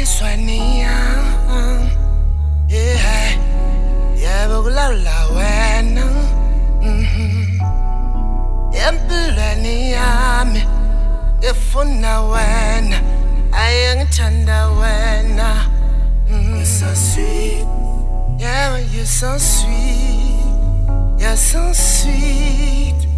Swania, yeah, yeah, bugula wena, empilweni yami, ngifuna wena, ayengithanda wena. You're so sweet, yeah, you're so sweet, you're so sweet,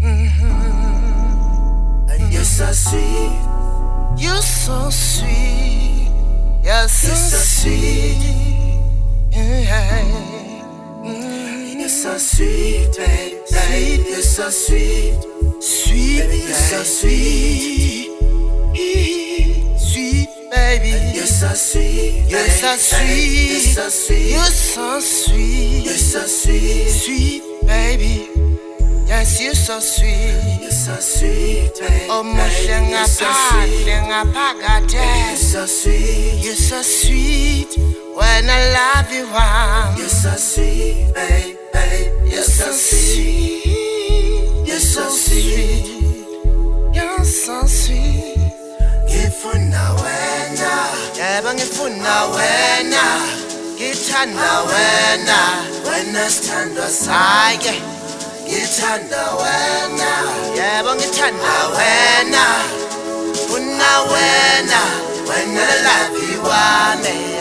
and you're so sweet, you're so sweet. You're so sweet, yeah. You're so sweet, baby. You're so sweet, sweet, baby. You're so sweet, sweet, baby. You're so sweet, you're so sweet, you're so sweet, you're so sweet, you're so sweet, sweet, baby. Yes, you're so sweet. You're so sweet, baby. Oh, you're so sweet. You're so sweet. You're so sweet. When I love you, you're so sweet, baby. You're so sweet. You're so sweet. You're so sweet. Ngifuna wena, yebo ngifuna wena, ngithanda wena, wena sithandwa sake. Ngithanda wena, yebo ngithanda wena, ufuna wena, wena lavi wami.